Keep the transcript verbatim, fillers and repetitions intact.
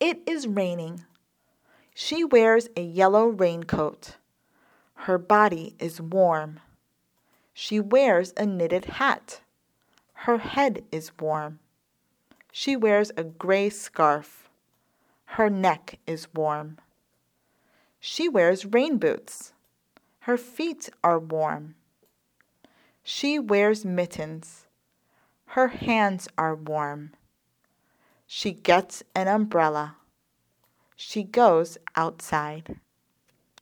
It is raining. She wears a yellow raincoat. Her body is warm. She wears a knitted hat. Her head is warm. She wears a gray scarf. Her neck is warm. She wears rain boots. Her feet are warm. She wears mittens. Her hands are warm. She gets an umbrella. She goes outside.